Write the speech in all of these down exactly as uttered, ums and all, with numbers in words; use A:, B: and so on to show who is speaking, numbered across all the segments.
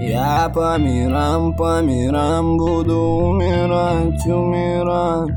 A: Я по мирам, по мирам буду умирать, умирать.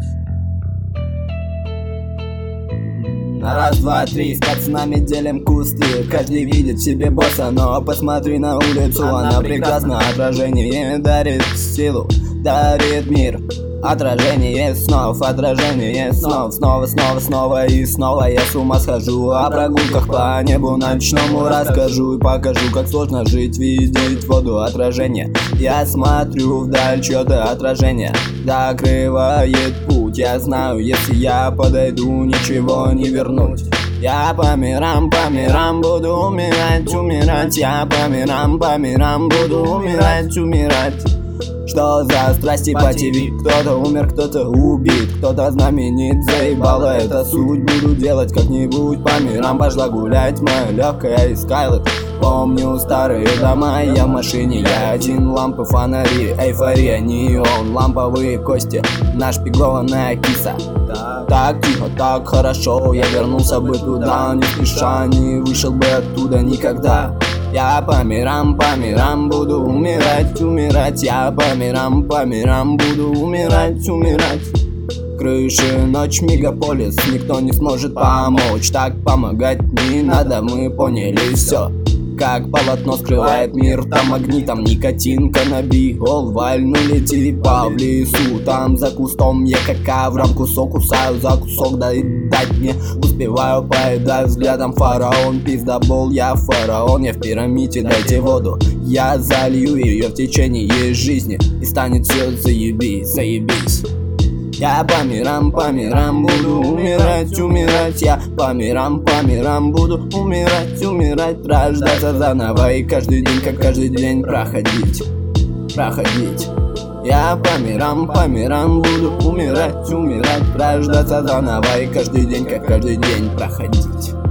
A: На раз, два, три, с пацанами делим кусты. Каждый видит себе босса, но посмотри на улицу. Она прекрасна, отражение дарит силу, дарит мир. Отражение снов, отражение снов. Снова, снова, снова и снова я с ума схожу. О прогулках по небу ночному расскажу. И покажу, как сложно жить, видеть воду. Отражение, я смотрю вдаль, чьё-то отражение закрывает путь. Я знаю, если я подойду, ничего не вернуть. Я по мирам, по мирам буду умирать, умирать. Я по мирам, по мирам буду умирать, умирать. Что за страсти по ТВ? Кто-то умер, кто-то убит, кто-то знаменит, заебало это суть. Буду делать как-нибудь по мирам, пошла гулять моя легкая из Скайлет. Помню старые дома, я в машине, я один, лампы, фонари, эйфория, неон, ламповые кости, нашпигованная киса. Так тихо, так хорошо, я вернулся бы туда, не спеша, не вышел бы оттуда никогда. Я по мирам, по мирам буду умирать, умирать. Я по мирам, по мирам буду умирать, умирать. Крыши, ночь, мегаполис, никто не сможет помочь. Так помогать не надо, мы поняли все. Как полотно скрывает мир, там огни, там никотин, каннабиол. Вальнули типа в лесу, там за кустом я как ковром кусок кусаю за кусок, да и дать мне успеваю, поедаю взглядом фараон. Пиздобол, я фараон, я в пирамиде, дайте воду. Я залью ее в течение жизни, и станет все заебись, заебись. Я по мирам, по мирам буду умирать, умирать. Я по мирам, по мирам буду умирать, умирать. Рождаться заново и каждый день, как каждый день проходить, проходить. Я по мирам, по мирам буду умирать, умирать. Рождаться заново и каждый день, как каждый день проходить.